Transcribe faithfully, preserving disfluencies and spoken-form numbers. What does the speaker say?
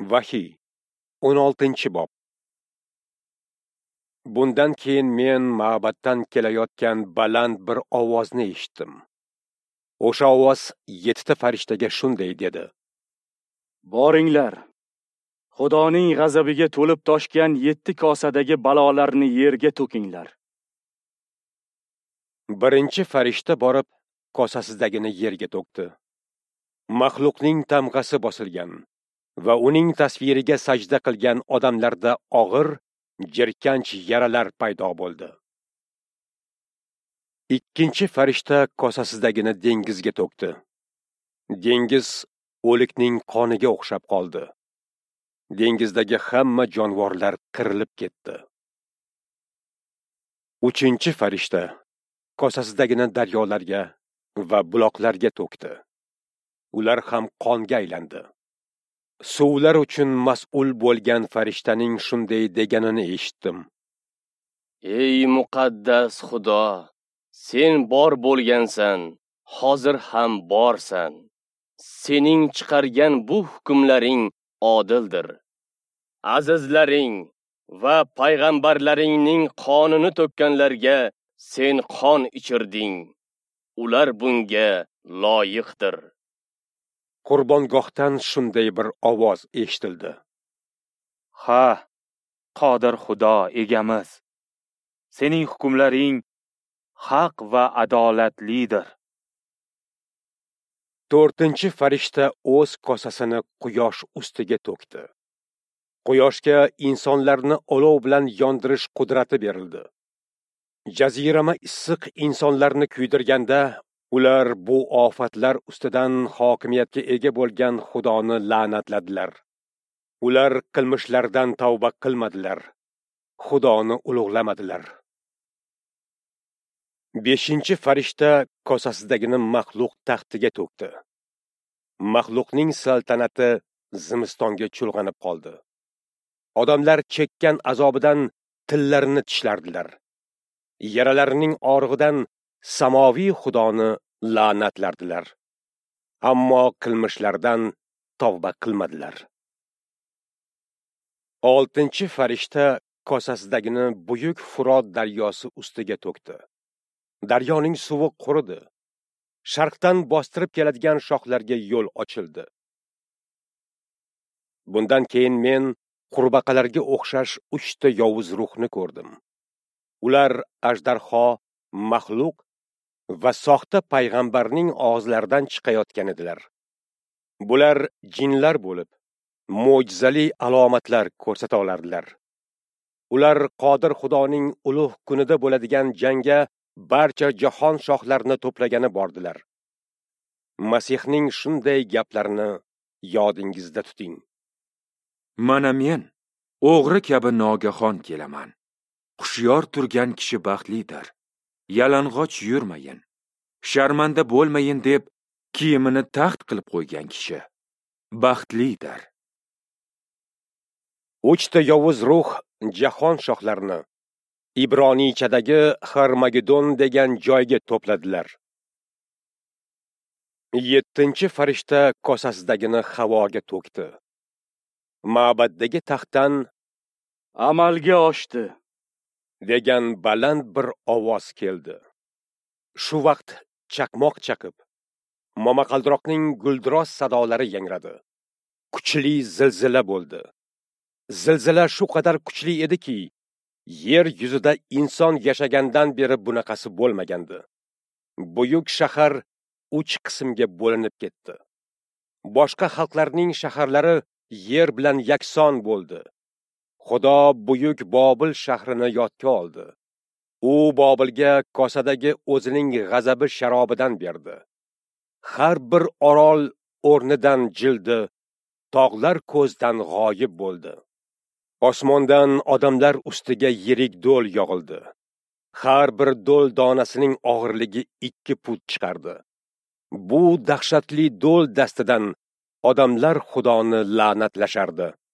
Vahiy o'n oltinchi bob. Bundan keyin men ma'batdan kelayotgan baland bir ovozni eshitdim. O'sha ovoz yettita farishtaga shunday dedi: Boringlar, Xudoning g'azabiga to'lib toshgan yetti kosadagi balolarni yerga to'kinglar. Birinchi farishta borib, kosasidagini yerga to'kdi. Maxluqning tamg'asi bosilgan va uning tasviriga sajda qilgan odamlarda og'ir, jirkanch yaralar paydo bo'ldi. Ikkinchi farishta kosasidagini dengizga to'kdi. Dengiz o'likning qoniga o'xshab qoldi. Dengizdagi hamma jonivorlar qirilib ketdi. Uchinchi farishta kosasidagini daryolarga va buloqlarga to'kdi. Ular ham qonga aylandi. Suvlar uchun mas'ul bo'lgan farishtaning shunday deganini eshitdim: Ey muqaddas Xudo, sen bor bo'lgansan, hozir ham borsan. Sening chiqargan bu hukmlaring odildir. Azizlaring va payg'ambarlaringning qonini to'kkanlarga sen qon ichirding. Ular bunga loyiqdir. Qurbongohdan shunday bir ovoz eshitildi: Ha, qodir Xudo egamiz, sening hukmlaring haq va adolatlidir. To'rtinchi farishta o'z kosasini quyosh ustiga to'kdi. Quyoshga insonlarni olov bilan yondirish qudrati berildi. Jazirama issiq insonlarni kuydirganda, ular bu ofatlar ustidan hokimiyatga ega bo'lgan Xudoni la'natladilar. Ular qilmishlaridan tavba qilmadilar. Xudoni ulug'lamadilar. Beshinchi farishta kosasidagini maxluq taxtiga to'kdi. Maxluqning saltanati zimistonga chulg'anib qoldi. Odamlar chekkan azobidan tillarini tishlardilar. Yaralarining og'rig'idan samoviy Xudoni la'natlardilar. Ammo qilmishlaridan tavba qilmadilar. Oltinchi farishta kosasidagini buyuk Furot daryosi ustiga to'kdi. Daryoning suvi quridi. Sharqdan bostirib keladigan shohlarga yo'l ochildi. Bundan keyin men qurbaqalarga o'xshash uchta yovuz ruhni ko'rdim. Ular ajdarho, maxluq va soxta payg'ambarning og'izlaridan chiqayotgan edilar. Bular jinlar bo'lib, mo'jizali alomatlar ko'rsata olardilar. Ular qodir Xudoning ulug' kunida bo'ladigan jangga barcha jahon shohlarini to'plagani bordilar. Masihning shunday gaplarini yodingizda tuting: Mana men o'g'ri kabi nogahon kelaman. Xushyor turgan kishi baxtlidir. Yalang'och yurmayin, sharmanda bo'lmayin deb kiyimini taxt qilib qo'ygan kishi baxtlidir. Uchta yovuz ruh jahon shohlarini Ibroniychadagi Harmagedon degan joyga to'pladilar. Yettinchi farishta kosasidagini havoga to'kdi. Ma'baddagi taxtdan Amalga oshdi degan baland bir ovoz keldi. Shu vaqt chaqmoq chaqib, momaqaldiroqning guldiroz sadolari yangradi. Kuchli zilzila bo'ldi. Zilzila shu qadar kuchli ediki, yer yuzida inson yashagandan beri bunaqasi bo'lmagandi. Buyuk shahar uch qismga bo'linib ketdi. Boshqa xalqlarning shaharlari yer bilan yakson bo'ldi. Xudo buyuk Bobil shahrini yodga oldi. U Bobilga kosadagi o'zining g'azabi sharobidan berdi. Har bir orol o'rnidan jildi, tog'lar ko'zdan g'oyib bo'ldi. Osmondan odamlar ustiga yirik do'l yog'ildi. Har bir do'l donasining og'irligi ikki put chiqardi. Bu dahshatli do'l dastidan odamlar Xudoni la'natlashardi.